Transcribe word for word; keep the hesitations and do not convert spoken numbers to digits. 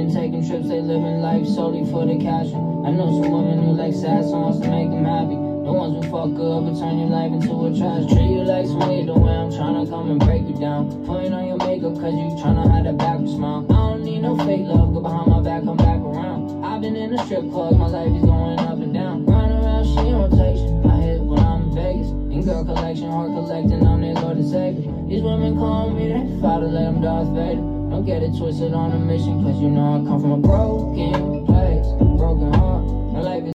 women taking trips, they living life solely for the cash. I know some women who like sad songs to make them happy. The ones who fuck up but turn your life into a trash. Treat you like Sway, the way I'm tryna come and break you down. Putting on your makeup cause you tryna hide that backward smile. I don't need no fake love, go behind my back, come back around. I've been in the strip club, my life is going up and down. Riding around, she in rotation, I hit when I'm in Vegas. In girl collection, heart collecting, I'm there Lord and Savior. These women call me their father, let them Darth Vader. Don't get it twisted on a mission, cause you know I come from a broken place, broken heart. My life is